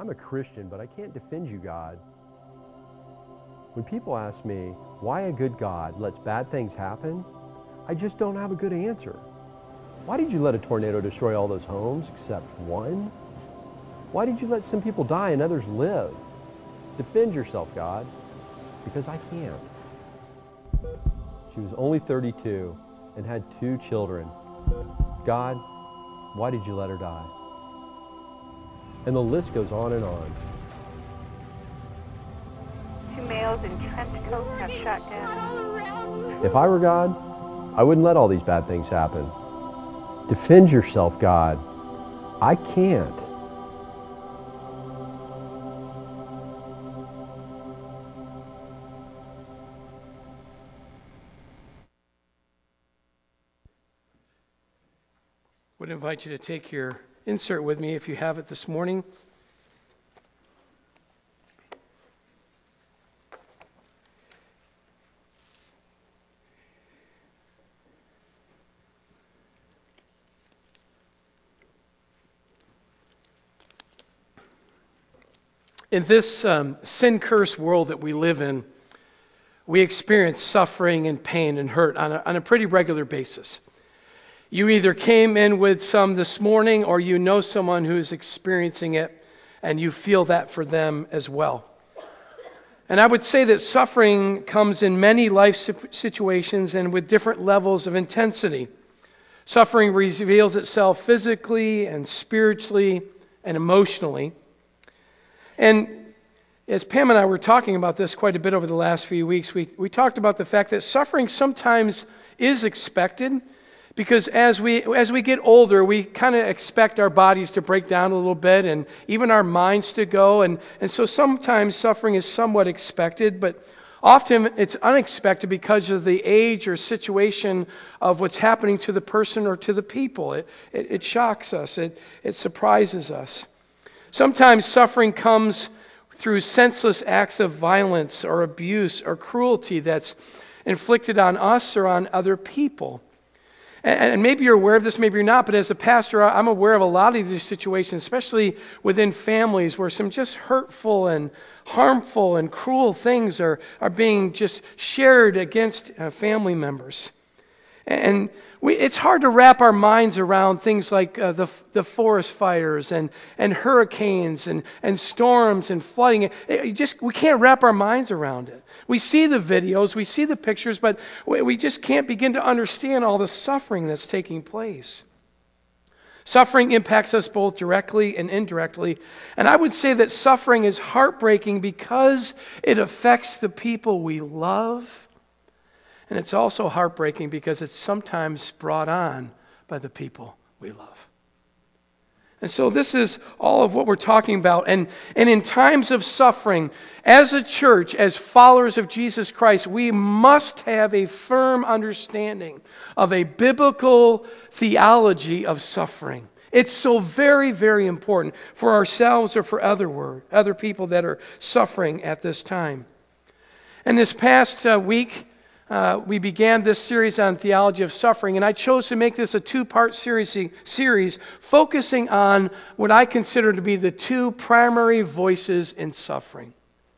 I'm a Christian, but I can't defend you, God. When people ask me why a good God lets bad things happen, I just don't have a good answer. Why did you let a tornado destroy all those homes except one? Why did you let some people die and others live? Defend yourself, God, because I can't. She was only 32 and had 2 children. God, why did you let her die? And the list goes on and on. 2 males in trench coats have shot down. If I were God, I wouldn't let all these bad things happen. Defend yourself, God. I can't. I would invite you to take your insert with me if you have it this morning. In this sin-cursed world that we live in, we experience suffering and pain and hurt on a pretty regular basis. You either came in with some this morning or you know someone who is experiencing it and you feel that for them as well. And I would say that suffering comes in many life situations and with different levels of intensity. Suffering reveals itself physically and spiritually and emotionally. And as Pam and I were talking about this quite a bit over the last few weeks, we talked about the fact that suffering sometimes is expected because as we get older, we kind of expect our bodies to break down a little bit and even our minds to go. And so sometimes suffering is somewhat expected, but often it's unexpected because of the age or situation of what's happening to the person or to the people. It shocks us. It surprises us. Sometimes suffering comes through senseless acts of violence or abuse or cruelty that's inflicted on us or on other people. And maybe you're aware of this, maybe you're not, but as a pastor, I'm aware of a lot of these situations, especially within families where some just hurtful and harmful and cruel things are being just shared against family members. And it's hard to wrap our minds around things like the forest fires and hurricanes and storms and flooding. We can't wrap our minds around it. We see the videos, we see the pictures, but we just can't begin to understand all the suffering that's taking place. Suffering impacts us both directly and indirectly. And I would say that suffering is heartbreaking because it affects the people we love. And it's also heartbreaking because it's sometimes brought on by the people we love. And so this is all of what we're talking about. And in times of suffering, as a church, as followers of Jesus Christ, we must have a firm understanding of a biblical theology of suffering. It's so very, very important for ourselves or for other people that are suffering at this time. And this past week, we began this series on theology of suffering, and I chose to make this a 2-part series focusing on what I consider to be the 2 primary voices in suffering.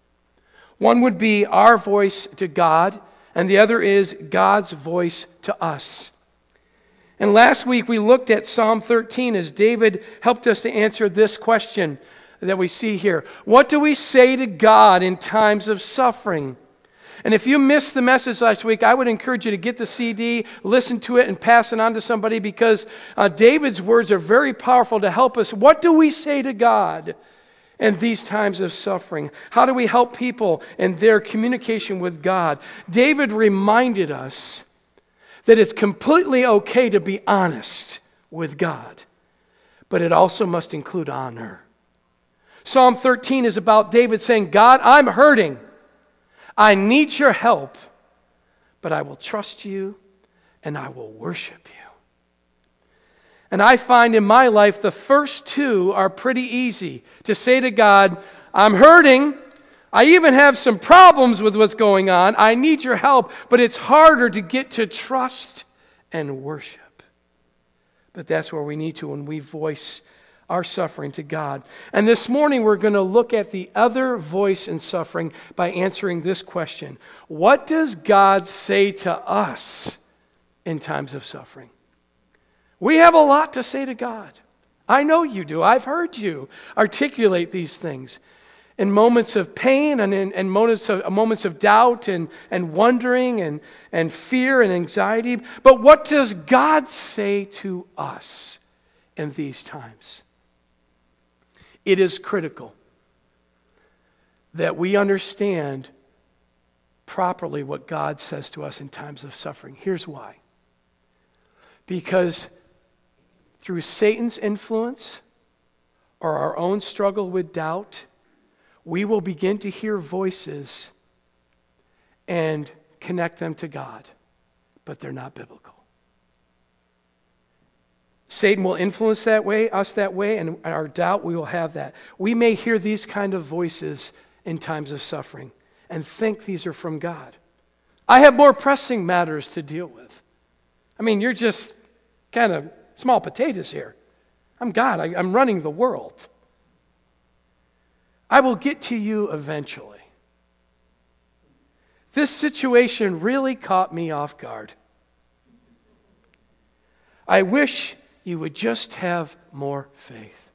One would be our voice to God, and the other is God's voice to us. And last week we looked at Psalm 13 as David helped us to answer this question that we see here. What do we say to God in times of suffering? And if you missed the message last week, I would encourage you to get the CD, listen to it, and pass it on to somebody because David's words are very powerful to help us. What do we say to God in these times of suffering? How do we help people in their communication with God? David reminded us that it's completely okay to be honest with God, but it also must include honor. Psalm 13 is about David saying, God, I'm hurting. I need your help, but I will trust you and I will worship you. And I find in my life the first 2 are pretty easy to say to God, I'm hurting. I even have some problems with what's going on. I need your help, but it's harder to get to trust and worship. But that's where we need to when we voice our suffering to God. And this morning we're going to look at the other voice in suffering by answering this question. What does God say to us in times of suffering? We have a lot to say to God. I know you do. I've heard you articulate these things in moments of pain and in moments of doubt and wondering and fear and anxiety. But what does God say to us in these times? It is critical that we understand properly what God says to us in times of suffering. Here's why. Because through Satan's influence or our own struggle with doubt, we will begin to hear voices and connect them to God, but they're not biblical. Satan will influence us that way, and our doubt, we will have that. We may hear these kind of voices in times of suffering and think these are from God. I have more pressing matters to deal with. I mean, you're just kind of small potatoes here. I'm God. I'm running the world. I will get to you eventually. This situation really caught me off guard. I wish you would just have more faith.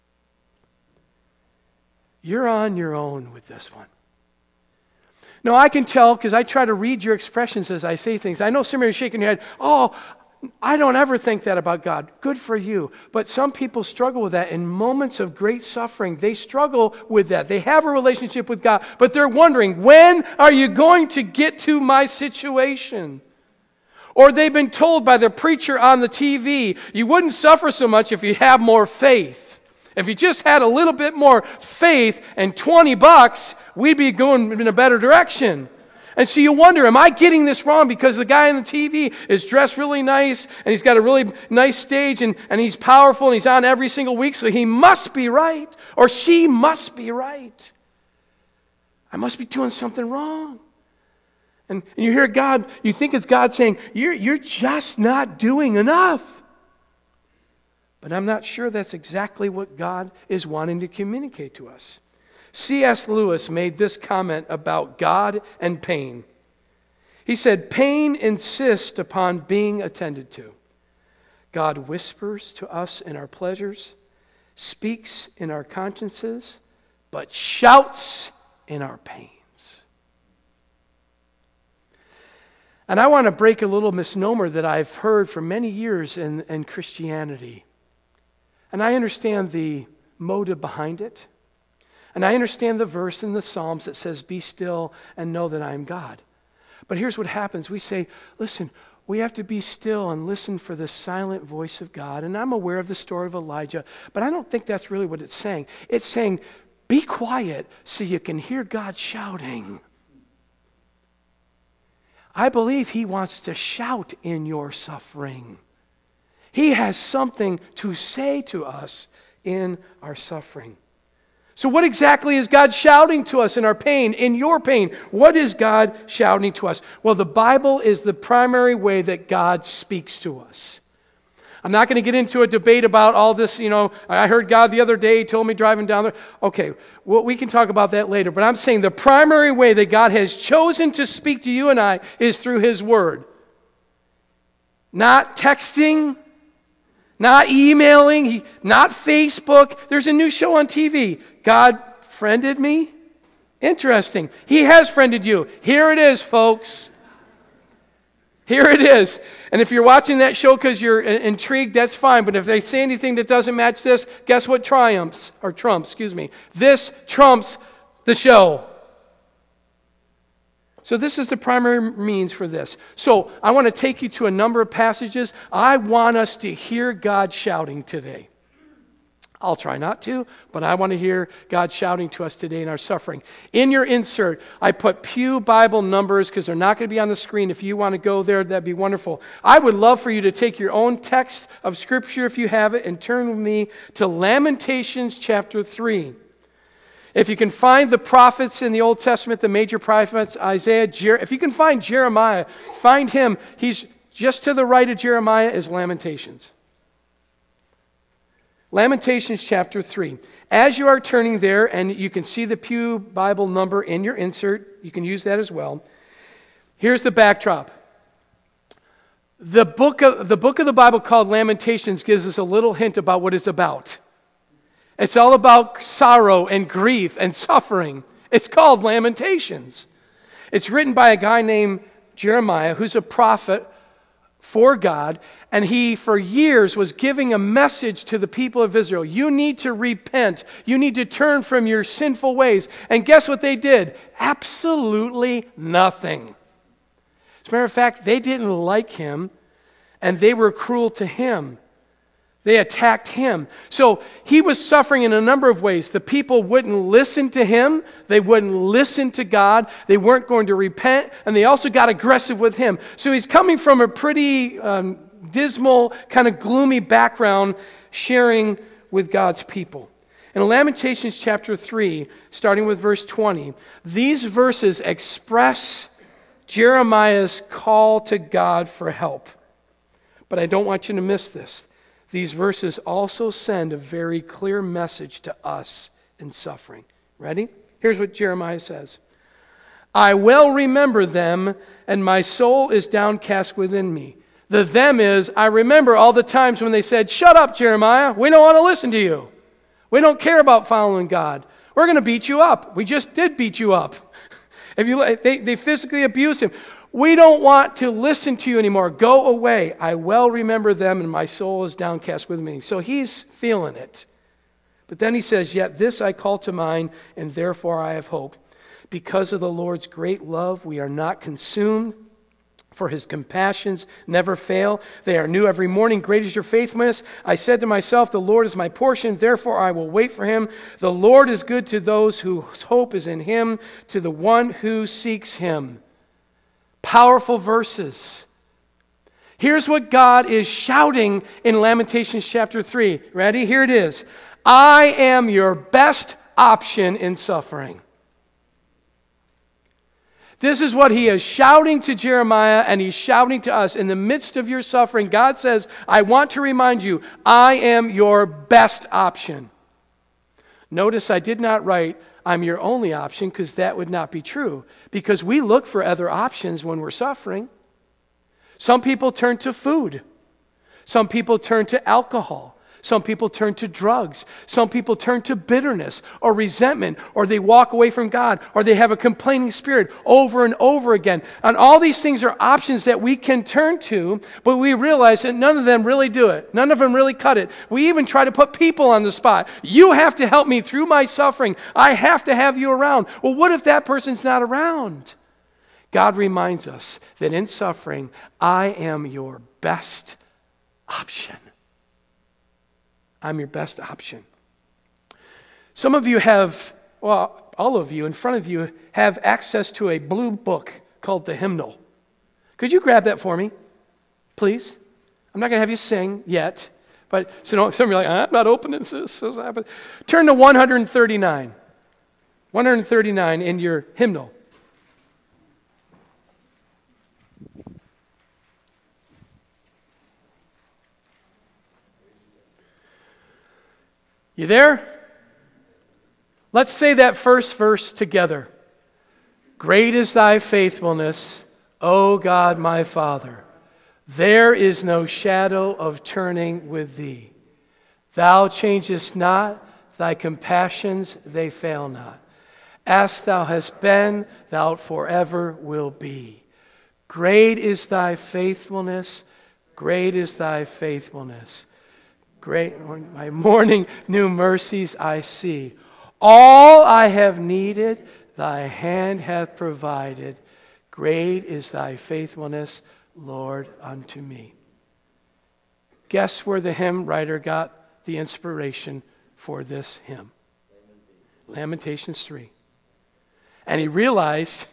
You're on your own with this one. No, I can tell because I try to read your expressions as I say things. I know some of you are shaking your head. Oh, I don't ever think that about God. Good for you. But some people struggle with that. In moments of great suffering, they struggle with that. They have a relationship with God, but they're wondering, when are you going to get to my situation? Or they've been told by the preacher on the TV, you wouldn't suffer so much if you had more faith. If you just had a little bit more faith and $20, we'd be going in a better direction. And so you wonder, am I getting this wrong? Because the guy on the TV is dressed really nice, and he's got a really nice stage, and he's powerful, and he's on every single week, so he must be right, or she must be right. I must be doing something wrong. And you hear God, you think it's God saying, you're just not doing enough. But I'm not sure that's exactly what God is wanting to communicate to us. C.S. Lewis made this comment about God and pain. He said, pain insists upon being attended to. God whispers to us in our pleasures, speaks in our consciences, but shouts in our pains. And I want to break a little misnomer that I've heard for many years in Christianity. And I understand the motive behind it. And I understand the verse in the Psalms that says, be still and know that I am God. But here's what happens. We say, listen, we have to be still and listen for the silent voice of God. And I'm aware of the story of Elijah, but I don't think that's really what it's saying. It's saying, be quiet so you can hear God shouting. I believe He wants to shout in your suffering. He has something to say to us in our suffering. So what exactly is God shouting to us in our pain, in your pain? What is God shouting to us? Well, the Bible is the primary way that God speaks to us. I'm not going to get into a debate about all this, I heard God the other day, He told me driving down there. Okay, well, we can talk about that later. But I'm saying the primary way that God has chosen to speak to you and I is through His Word. Not texting, not emailing, not Facebook. There's a new show on TV. God friended me? Interesting. He has friended you. Here it is, folks. Here it is. And if you're watching that show because you're intrigued, that's fine. But if they say anything that doesn't match this, guess what trumps? This trumps the show. So this is the primary means for this. So I want to take you to a number of passages. I want us to hear God shouting today. I'll try not to, but I want to hear God shouting to us today in our suffering. In your insert, I put Pew Bible numbers because they're not going to be on the screen. If you want to go there, that'd be wonderful. I would love for you to take your own text of Scripture, if you have it, and turn with me to Lamentations chapter 3. If you can find the prophets in the Old Testament, the major prophets, Isaiah, if you can find Jeremiah, find him. He's just to the right of Jeremiah is Lamentations. Lamentations chapter 3. As you are turning there, and you can see the Pew Bible number in your insert, you can use that as well. Here's the backdrop. The book of the Bible called Lamentations gives us a little hint about what it's about. It's all about sorrow and grief and suffering. It's called Lamentations. It's written by a guy named Jeremiah, who's a prophet for God, and he for years was giving a message to the people of Israel. You need to repent. You need to turn from your sinful ways. And guess what they did? Absolutely nothing. As a matter of fact, they didn't like him, and they were cruel to him. They attacked him. So he was suffering in a number of ways. The people wouldn't listen to him. They wouldn't listen to God. They weren't going to repent. And they also got aggressive with him. So he's coming from a pretty dismal, kind of gloomy background, sharing with God's people. In Lamentations chapter 3, starting with verse 20, these verses express Jeremiah's call to God for help. But I don't want you to miss this. These verses also send a very clear message to us in suffering. Ready? Here's what Jeremiah says. I well remember them, and my soul is downcast within me. The them is, I remember all the times when they said, shut up, Jeremiah. We don't want to listen to you. We don't care about following God. We're going to beat you up. We just did beat you up. They physically abused him. We don't want to listen to you anymore. Go away. I well remember them, and my soul is downcast with me. So he's feeling it. But then he says, yet this I call to mind, and therefore I have hope. Because of the Lord's great love, we are not consumed, for his compassions never fail. They are new every morning. Great is your faithfulness. I said to myself, the Lord is my portion, therefore I will wait for him. The Lord is good to those whose hope is in him, to the one who seeks him. Powerful verses. Here's what God is shouting in Lamentations chapter 3. Ready? Here it is. I am your best option in suffering. This is what he is shouting to Jeremiah, and he's shouting to us. In the midst of your suffering, God says, I want to remind you, I am your best option. Notice I did not write, I'm your only option, because that would not be true. Because we look for other options when we're suffering. Some people turn to food. Some people turn to alcohol. Some people turn to drugs. Some people turn to bitterness or resentment, or they walk away from God, or they have a complaining spirit over and over again. And all these things are options that we can turn to, but we realize that none of them really do it. None of them really cut it. We even try to put people on the spot. You have to help me through my suffering. I have to have you around. Well, what if that person's not around? God reminds us that in suffering, I am your best option. I'm your best option. Some of you have, well, all of you in front of you have access to a blue book called the Hymnal. Could you grab that for me, please? I'm not going to have you sing yet, but so some of you are like, I'm not opening this. Turn to 139. 139 in your hymnal. You there? Let's say that first verse together. Great is thy faithfulness, O God my Father. There is no shadow of turning with thee. Thou changest not, thy compassions, they fail not. As thou hast been, thou forever will be. Great is thy faithfulness, great is thy faithfulness. Great, my morning new mercies I see. All I have needed, thy hand hath provided. Great is thy faithfulness, Lord, unto me. Guess where the hymn writer got the inspiration for this hymn? Lamentations 3. And he realized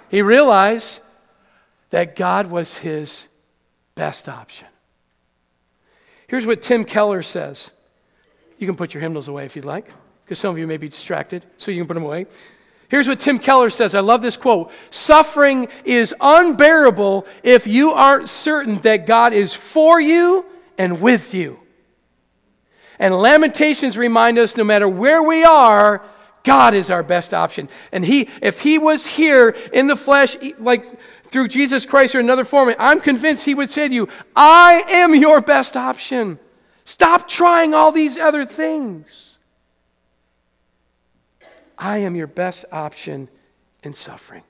that God was his best option. Here's what Tim Keller says. You can put your hymnals away if you'd like, because some of you may be distracted, so you can put them away. Here's what Tim Keller says. I love this quote. Suffering is unbearable if you aren't certain that God is for you and with you. And Lamentations remind us no matter where we are, God is our best option. And if he was here in the flesh, like through Jesus Christ or another form, I'm convinced he would say to you, I am your best option. Stop trying all these other things. I am your best option in suffering.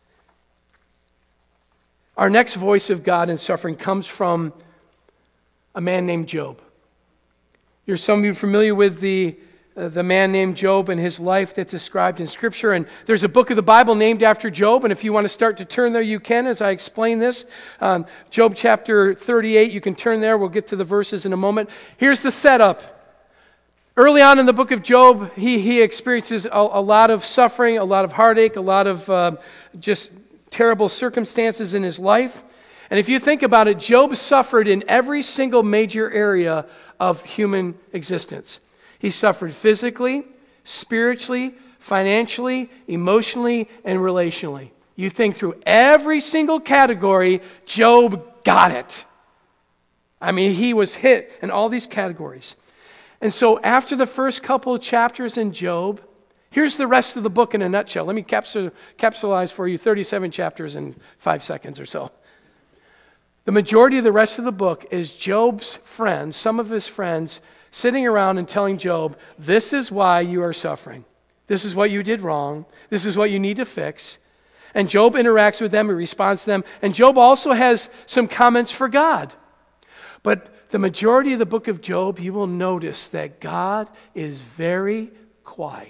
Our next voice of God in suffering comes from a man named Job. Some of you familiar with the man named Job and his life that's described in Scripture. And there's a book of the Bible named after Job. And if you want to start to turn there, you can as I explain this. Job chapter 38, you can turn there. We'll get to the verses in a moment. Here's the setup. Early on in the book of Job, he experiences a lot of suffering, a lot of heartache, a lot of just terrible circumstances in his life. And if you think about it, Job suffered in every single major area of human existence. He suffered physically, spiritually, financially, emotionally, and relationally. You think through every single category, Job got it. I mean, he was hit in all these categories. And so after the first couple of chapters in Job, here's the rest of the book in a nutshell. Let me capsulize for you 37 chapters in 5 seconds or so. The majority of the rest of the book is Job's friends, some of his friends, sitting around and telling Job, this is why you are suffering. This is what you did wrong. This is what you need to fix. And Job interacts with them and responds to them. And Job also has some comments for God. But the majority of the book of Job, you will notice that God is very quiet.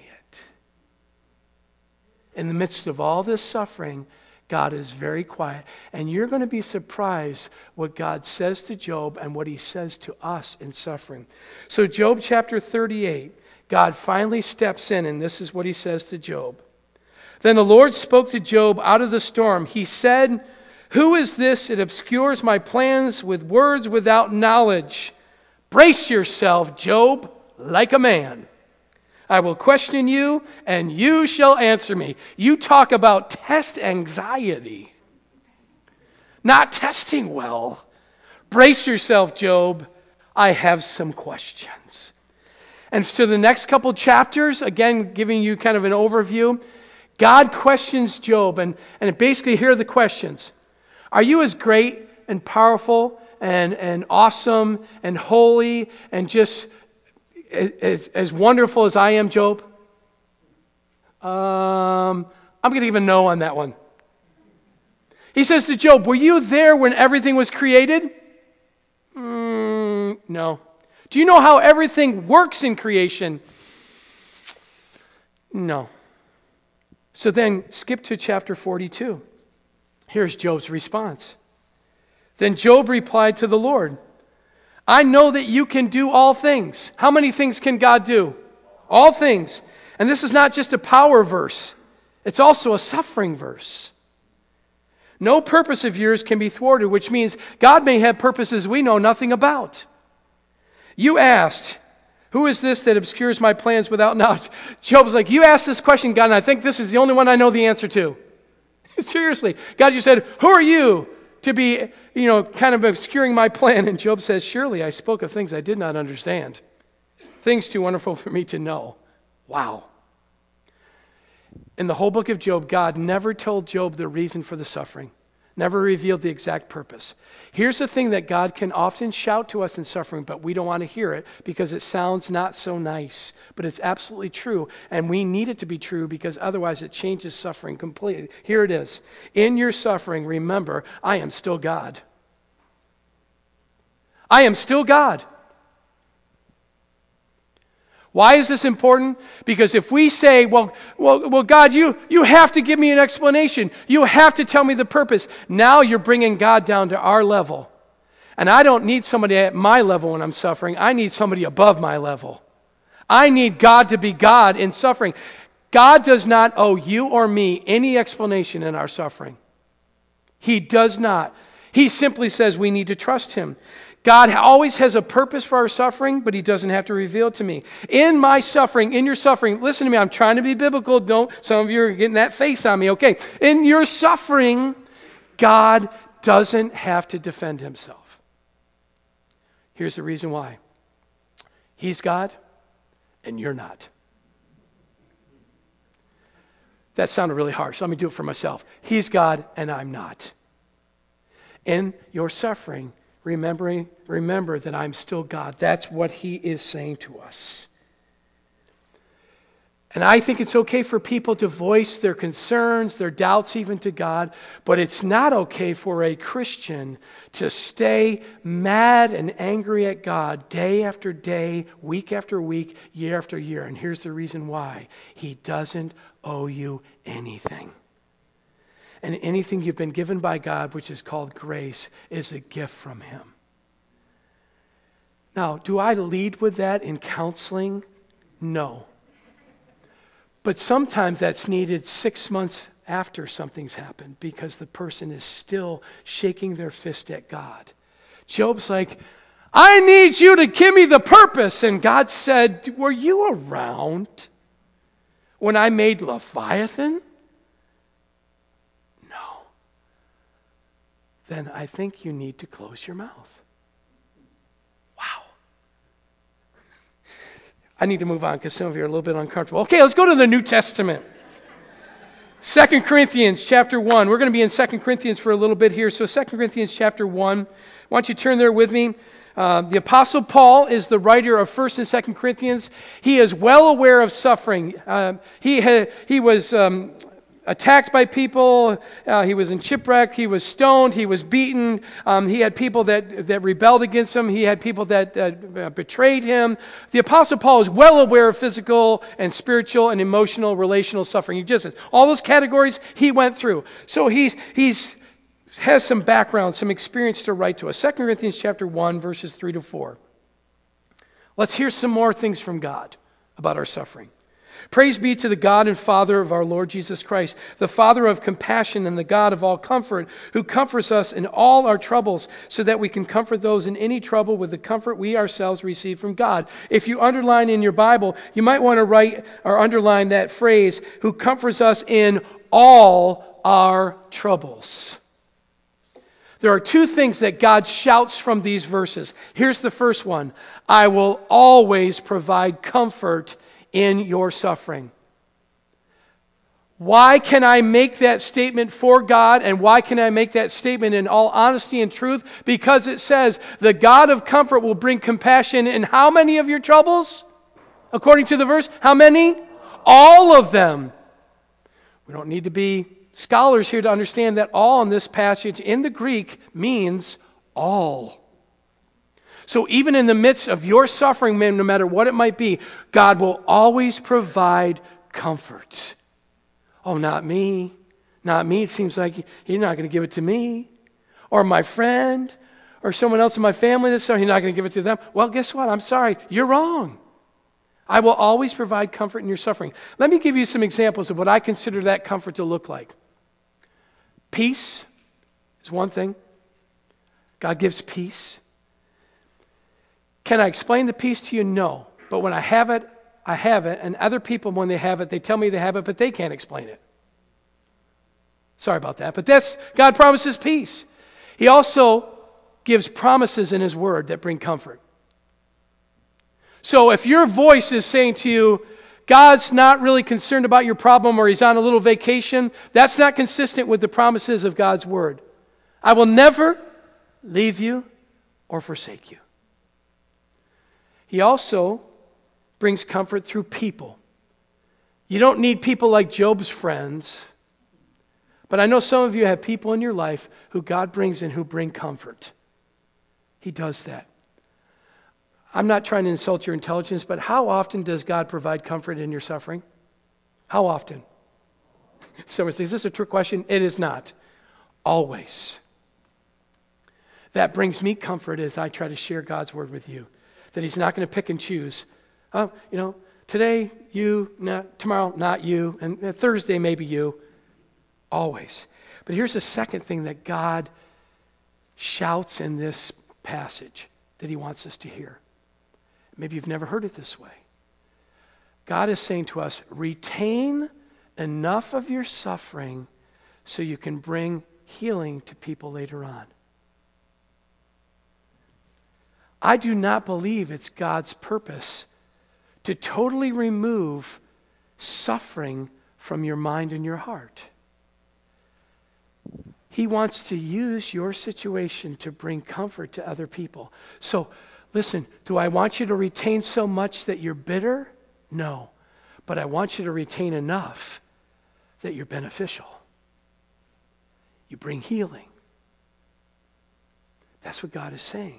In the midst of all this suffering, God is very quiet. And you're going to be surprised what God says to Job and what he says to us in suffering. So Job chapter 38, God finally steps in, and this is what he says to Job. Then the Lord spoke to Job out of the storm. He said, who is this that obscures my plans with words without knowledge? Brace yourself, Job, like a man. I will question you, and you shall answer me. You talk about test anxiety. Not testing well. Brace yourself, Job. I have some questions. And so the next couple chapters, again, giving you kind of an overview, God questions Job, and basically here are the questions. Are you as great and powerful and awesome and holy and just as wonderful as I am, Job? I'm going to give a no on that one. He says to Job, were you there when everything was created? No. Do you know how everything works in creation? No. So then skip to chapter 42. Here's Job's response. Then Job replied to the Lord, I know that you can do all things. How many things can God do? All things. And this is not just a power verse. It's also a suffering verse. No purpose of yours can be thwarted, which means God may have purposes we know nothing about. You asked, who is this that obscures my plans without knowledge? Job's like, you asked this question, God, and I think this is the only one I know the answer to. Seriously. God, you said, who are you to be, kind of obscuring my plan? And Job says, surely I spoke of things I did not understand. Things too wonderful for me to know. Wow. In the whole book of Job, God never told Job the reason for the suffering. Never revealed the exact purpose. Here's the thing that God can often shout to us in suffering, but we don't want to hear it because it sounds not so nice. But it's absolutely true, and we need it to be true because otherwise it changes suffering completely. Here it is. In your suffering, remember, I am still God. I am still God. Why is this important? Because if we say, well, God, you have to give me an explanation. You have to tell me the purpose. Now you're bringing God down to our level. And I don't need somebody at my level when I'm suffering. I need somebody above my level. I need God to be God in suffering. God does not owe you or me any explanation in our suffering. He does not. He simply says we need to trust Him. God always has a purpose for our suffering, but He doesn't have to reveal it to me. In my suffering, in your suffering, listen to me, I'm trying to be biblical. Some of you are getting that face on me. Okay. In your suffering, God doesn't have to defend Himself. Here's the reason why. He's God, and you're not. That sounded really harsh. Let me do it for myself. He's God, and I'm not. In your suffering, remember that I'm still God. That's what he is saying to us. And I think it's okay for people to voice their concerns, their doubts even to God, but it's not okay for a Christian to stay mad and angry at God day after day, week after week, year after year. And here's the reason why. He doesn't owe you anything. And anything you've been given by God, which is called grace, is a gift from him. Now, do I lead with that in counseling? No. But sometimes that's needed 6 months after something's happened because the person is still shaking their fist at God. Job's like, I need you to give me the purpose. And God said, were you around when I made Leviathan? No. Then I think you need to close your mouth. Wow. I need to move on because some of you are a little bit uncomfortable. Okay, let's go to the New Testament. 2 Corinthians chapter 1. We're going to be in 2 Corinthians for a little bit here. So 2 Corinthians chapter 1. Why don't you turn there with me? The Apostle Paul is the writer of 1 and 2 Corinthians. He is well aware of suffering. He was attacked by people. He was in shipwreck. He was stoned. He was beaten. He had people that rebelled against him. He had people that betrayed him. The Apostle Paul is well aware of physical and spiritual and emotional, relational suffering. He just has all those categories he went through. So he's has some background, some experience to write to us. 2 Corinthians chapter 1, verses 3 to 4. Let's hear some more things from God about our suffering. Praise be to the God and Father of our Lord Jesus Christ, the Father of compassion and the God of all comfort, who comforts us in all our troubles, so that we can comfort those in any trouble with the comfort we ourselves receive from God. If you underline in your Bible, you might want to write or underline that phrase, who comforts us in all our troubles. There are two things that God shouts from these verses. Here's the first one. I will always provide comfort in your suffering. Why can I make that statement for God, and why can I make that statement in all honesty and truth? Because it says, the God of comfort will bring compassion in how many of your troubles? According to the verse, how many? All of them. We don't need to be scholars here to understand that all in this passage in the Greek means all. So even in the midst of your suffering, no matter what it might be, God will always provide comfort. Oh, not me. Not me. It seems like you're not going to give it to me. Or my friend. Or someone else in my family that's sorry, you're not going to give it to them. Well, guess what? I'm sorry. You're wrong. I will always provide comfort in your suffering. Let me give you some examples of what I consider that comfort to look like. Peace is one thing. God gives peace. Can I explain the peace to you? No. But when I have it, I have it. And other people, when they have it, they tell me they have it, but they can't explain it. Sorry about that. But God promises peace. He also gives promises in his word that bring comfort. So if your voice is saying to you, God's not really concerned about your problem, or he's on a little vacation, that's not consistent with the promises of God's word. I will never leave you or forsake you. He also brings comfort through people. You don't need people like Job's friends, but I know some of you have people in your life who God brings in who bring comfort. He does that. I'm not trying to insult your intelligence, but how often does God provide comfort in your suffering? How often? Someone says, is this a trick question? It is not. Always. That brings me comfort as I try to share God's word with you. That he's not going to pick and choose. Oh, today you, tomorrow not you, and Thursday maybe you. Always. But here's the second thing that God shouts in this passage that he wants us to hear. Maybe you've never heard it this way. God is saying to us, retain enough of your suffering so you can bring healing to people later on. I do not believe it's God's purpose to totally remove suffering from your mind and your heart. He wants to use your situation to bring comfort to other people. So, listen, do I want you to retain so much that you're bitter? No. But I want you to retain enough that you're beneficial. You bring healing. That's what God is saying.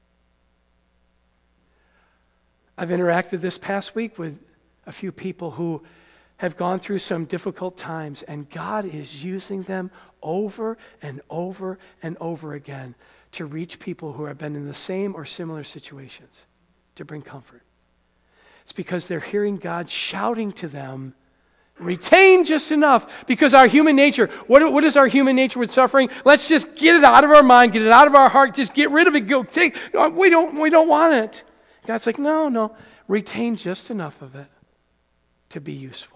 I've interacted this past week with a few people who have gone through some difficult times, and God is using them over and over and over again to reach people who have been in the same or similar situations, to bring comfort. It's because they're hearing God shouting to them, retain just enough, because our human nature, what is our human nature with suffering? Let's just get it out of our mind, get it out of our heart, just get rid of it, we don't want it. God's like, no, retain just enough of it to be useful.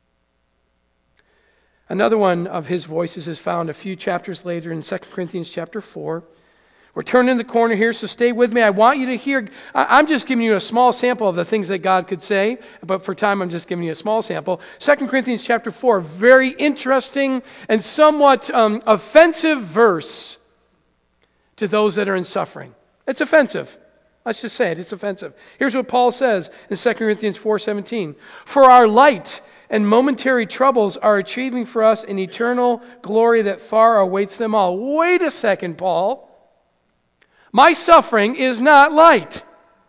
Another one of his voices is found a few chapters later in 2 Corinthians chapter 4. We're turning the corner here, so stay with me. I want you to hear, I'm just giving you a small sample of the things that God could say, but for time I'm just giving you a small sample. 2 Corinthians chapter 4, very interesting and somewhat offensive verse to those that are in suffering. It's offensive. Let's just say it, it's offensive. Here's what Paul says in 2 Corinthians 4:17. For our light and momentary troubles are achieving for us an eternal glory that far awaits them all. Wait a second, Paul. My suffering is not light.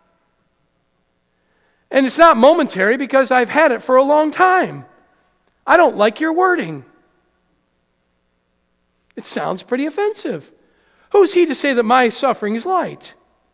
And it's not momentary because I've had it for a long time. I don't like your wording. It sounds pretty offensive. Who's he to say that my suffering is light?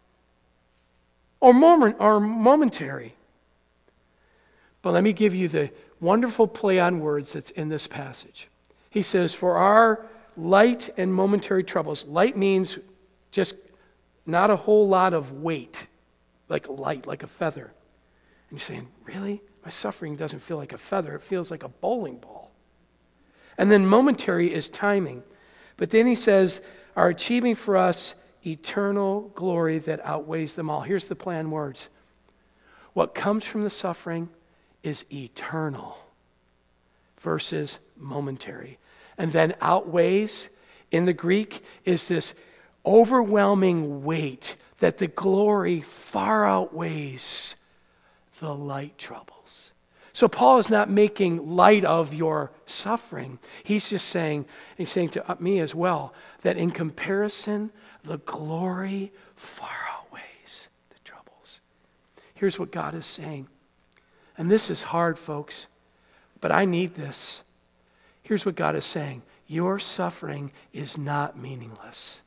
Or momentary? But let me give you the wonderful play on words that's in this passage. He says, for our light and momentary troubles. Light means just not a whole lot of weight, like light, like a feather. And you're saying, really? My suffering doesn't feel like a feather. It feels like a bowling ball. And then momentary is timing. But then he says, are achieving for us eternal glory that outweighs them all. Here's the play on words. What comes from the suffering is eternal versus momentary. And then outweighs, in the Greek, is this overwhelming weight that the glory far outweighs the light troubles. So Paul is not making light of your suffering. He's just saying, he's saying to me as well, that in comparison, the glory far outweighs the troubles. Here's what God is saying. And this is hard, folks, but I need this. Here's what God is saying. Your suffering is not meaningless.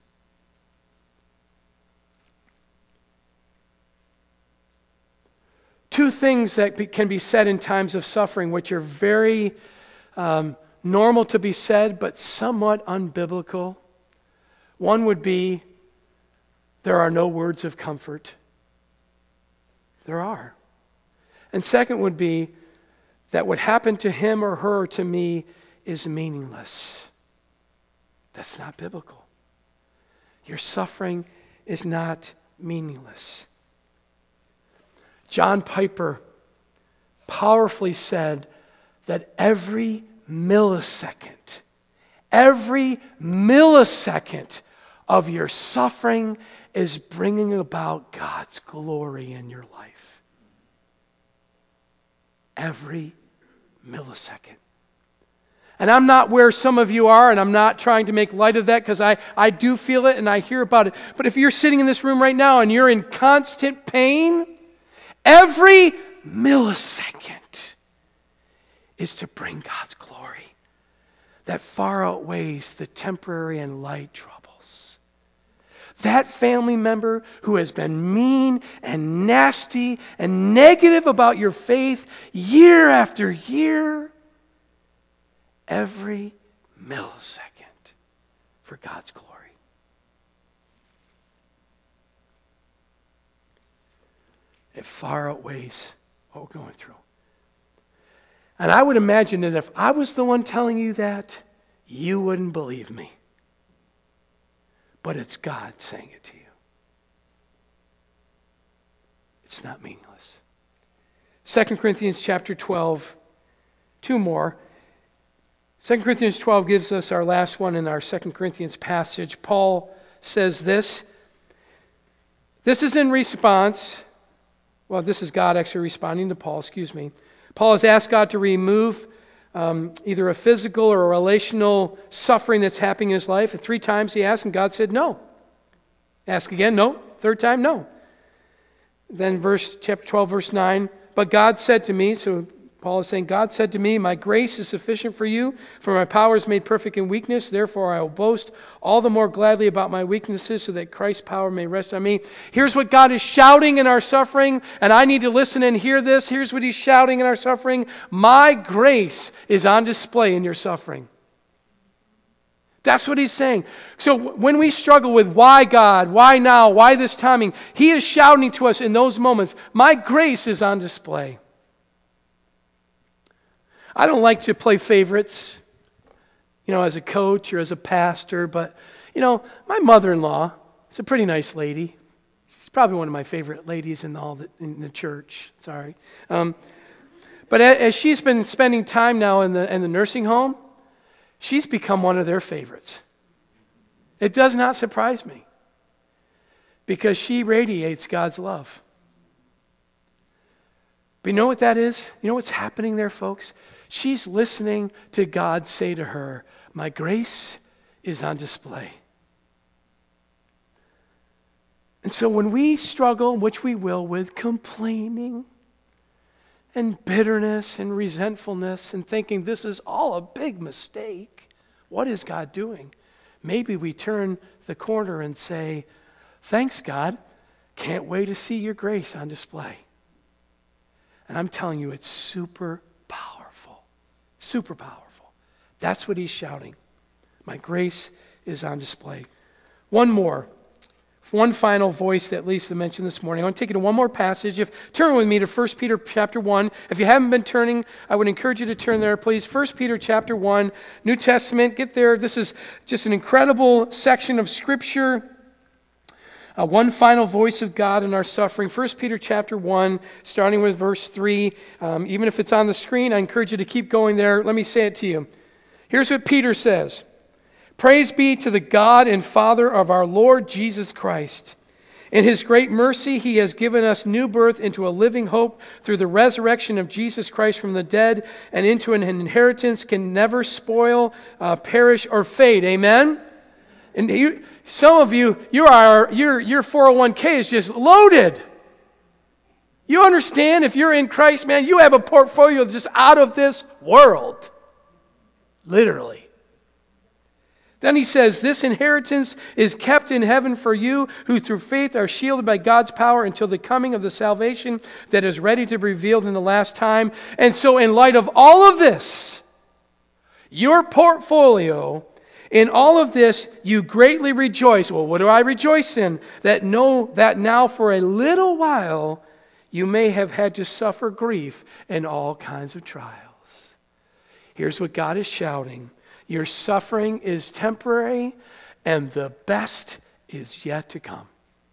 Two things that can be said in times of suffering, which are very normal to be said, but somewhat unbiblical. One would be, there are no words of comfort. There are. And second would be, that what happened to him or her or to me is meaningless. That's not biblical. Your suffering is not meaningless. John Piper powerfully said that every millisecond of your suffering is bringing about God's glory in your life. Every millisecond. And I'm not where some of you are, and I'm not trying to make light of that because I do feel it and I hear about it. But if you're sitting in this room right now and you're in constant pain, every millisecond is to bring God's glory that far outweighs the temporary and light troubles. That family member who has been mean and nasty and negative about your faith year after year, every millisecond for God's glory. It far outweighs what we're going through. And I would imagine that if I was the one telling you that, you wouldn't believe me. But it's God saying it to you. it's not meaningless. 2 Corinthians chapter 12, two more. 2 Corinthians 12 gives us our last one in our 2 Corinthians passage. Paul says this. This is in response, well, this is God actually responding to Paul, Paul has asked God to remove either a physical or a relational suffering that's happening in his life. And 3 times he asked, and God said no. Ask again, no. 3rd time, no. Then chapter 12, verse 9, but God said to me, so Paul is saying, God said to me, my grace is sufficient for you, for my power is made perfect in weakness. Therefore I will boast all the more gladly about my weaknesses so that Christ's power may rest on me. Here's what God is shouting in our suffering, and I need to listen and hear this. Here's what he's shouting in our suffering. My grace is on display in your suffering. That's what he's saying. So when we struggle with why God, why now, why this timing, he is shouting to us in those moments, my grace is on display. I don't like to play favorites, as a coach or as a pastor, but, my mother-in-law is a pretty nice lady. She's probably one of my favorite ladies in the church. Sorry. But as she's been spending time now in the nursing home, she's become one of their favorites. It does not surprise me because she radiates God's love. But you know what that is? You know what's happening there, folks? She's listening to God say to her, my grace is on display. And so when we struggle, which we will, with complaining and bitterness and resentfulness and thinking this is all a big mistake, what is God doing? Maybe we turn the corner and say, thanks, God. Can't wait to see your grace on display. And I'm telling you, it's super powerful. Super powerful. That's what he's shouting. My grace is on display. One final voice that Lisa mentioned this morning. I want to take you to one more passage. Turn with me to 1 Peter chapter 1. If you haven't been turning, I would encourage you to turn there, please. 1 Peter chapter 1, New Testament. Get there. This is just an incredible section of Scripture. One final voice of God in our suffering. 1 Peter chapter 1, starting with verse 3. Even if it's on the screen, I encourage you to keep going there. Let me say it to you. Here's what Peter says. Praise be to the God and Father of our Lord Jesus Christ. In his great mercy, he has given us new birth into a living hope through the resurrection of Jesus Christ from the dead and into an inheritance can never spoil, perish, or fade. Amen? And some of you, your 401k is just loaded. You understand, if you're in Christ, man, you have a portfolio that's just out of this world. Literally. Then he says, this inheritance is kept in heaven for you, who through faith are shielded by God's power until the coming of the salvation that is ready to be revealed in the last time. And so in light of all of this, your portfolio, in all of this, you greatly rejoice. Well, what do I rejoice in? That know that now for a little while, you may have had to suffer grief in all kinds of trials. Here's what God is shouting. Your suffering is temporary, and the best is yet to come.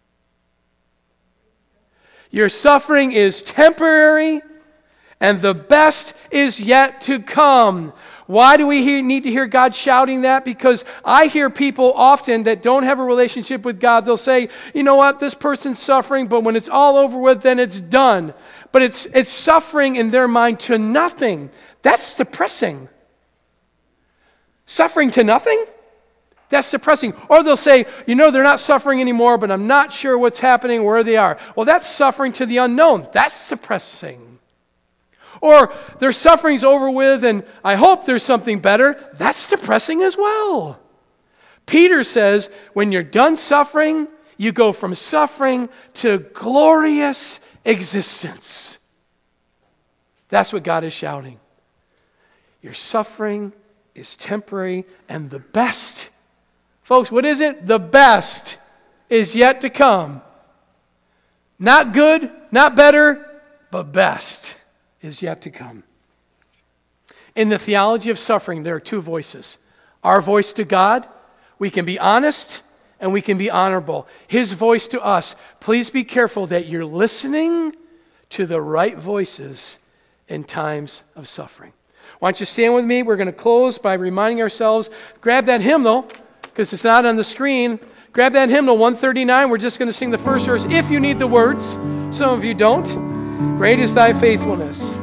Your suffering is temporary, and the best is yet to come. Why do we need to hear God shouting that? Because I hear people often that don't have a relationship with God. They'll say, you know what, this person's suffering, but when it's all over with, then it's done. But it's suffering in their mind to nothing. That's depressing. Suffering to nothing? That's depressing. Or they'll say, they're not suffering anymore, but I'm not sure what's happening, where they are. Well, that's suffering to the unknown. That's depressing. Or their suffering's over with and I hope there's something better. That's depressing as well. Peter says, when you're done suffering, you go from suffering to glorious existence. That's what God is shouting. Your suffering is temporary, and the best, folks, what is it? The best is yet to come. Not good, not better, but best is yet to come. In the theology of suffering, there are two voices. Our voice to God, we can be honest and we can be honorable. His voice to us, please be careful that you're listening to the right voices in times of suffering. Why don't you stand with me? We're going to close by reminding ourselves, grab that hymnal, because it's not on the screen. Grab that hymnal, 139. We're just going to sing the first verse if you need the words. Some of you don't. Great is thy faithfulness.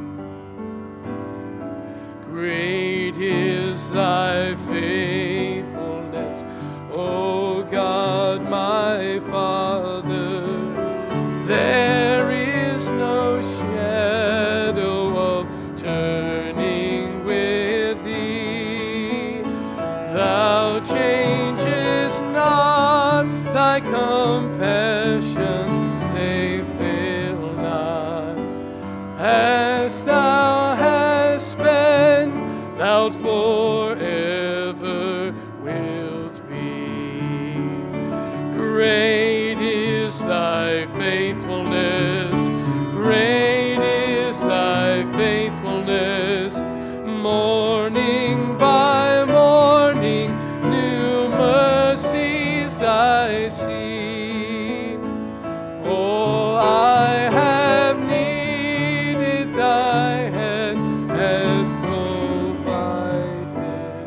Great is thy faithfulness, O God, my Father. There is no shadow of turning with thee. Thou changest not, thy compassions, they fail not. As thou hast been, thou forever wilt be. Great is thy faithfulness, great is thy faithfulness. Morning by morning, new mercies I see. All I have needed, thy hand hath provided.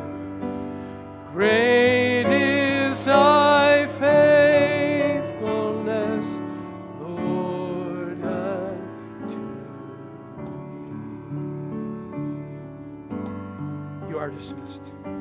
Great is thy faithfulness, Lord, unto me. You are dismissed.